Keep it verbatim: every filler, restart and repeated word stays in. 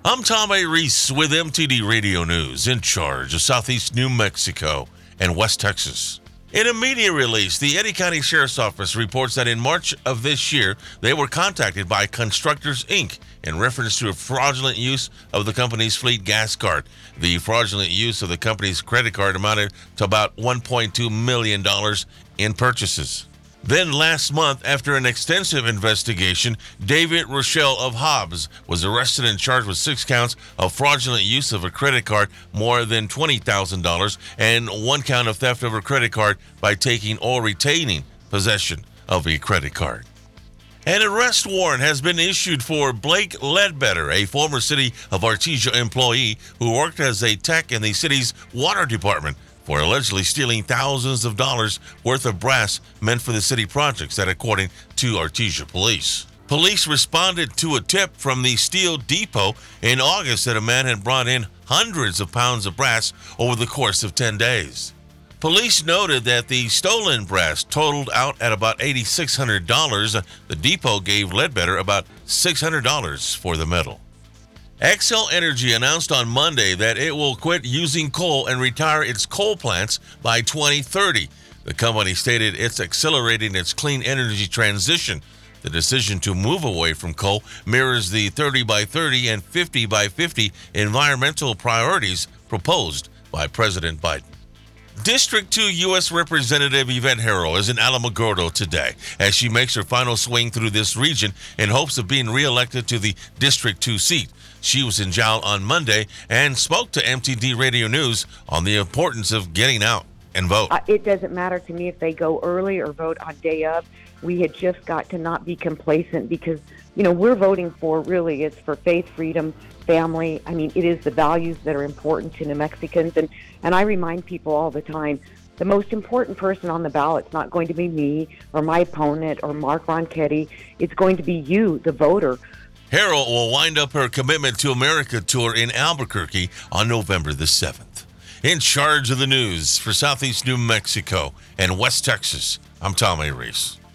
I'm Tom A. Reese with M T D Radio News, in charge of Southeast New Mexico and West Texas. In a media release, the Eddy County Sheriff's Office reports that in March of this year, they were contacted by Constructors, Incorporated in reference to a fraudulent use of the company's fleet gas card. The fraudulent use of the company's credit card amounted to about one point two million dollars in purchases. Then last month, after an extensive investigation, David Rochelle of Hobbs was arrested and charged with six counts of fraudulent use of a credit card more than twenty thousand dollars and one count of theft of a credit card by taking or retaining possession of a credit card. An arrest warrant has been issued for Blake Ledbetter, a former City of Artesia employee who worked as a tech in the city's water department, for allegedly stealing thousands of dollars worth of brass meant for the city projects, that according to Artesia Police. Police responded to a tip from the steel depot in August that a man had brought in hundreds of pounds of brass over the course of ten days. Police noted that the stolen brass totaled out at about eight thousand six hundred dollars. The depot gave Ledbetter about six hundred dollars for the metal. Xcel Energy announced on Monday that it will quit using coal and retire its coal plants by twenty thirty. The company stated it's accelerating its clean energy transition. The decision to move away from coal mirrors the thirty by thirty and fifty by fifty environmental priorities proposed by President Biden. District two U S Representative Yvette Herrell is in Alamogordo today as she makes her final swing through this region in hopes of being reelected to the District two seat. She was in Jowell on Monday and spoke to M T D Radio News on the importance of getting out and vote. Uh, it doesn't matter to me if they go early or vote on day of. We had just got to not be complacent because, you know, we're voting for, really, it's for faith, freedom, family. I mean, it is the values that are important to New Mexicans. And, and I remind people all the time, the most important person on the ballot is not going to be me or my opponent or Mark Ronchetti. It's going to be you, the voter. Herrell will wind up her Commitment to America tour in Albuquerque on November the seventh. In charge of the news for Southeast New Mexico and West Texas, I'm Tom A. Reese.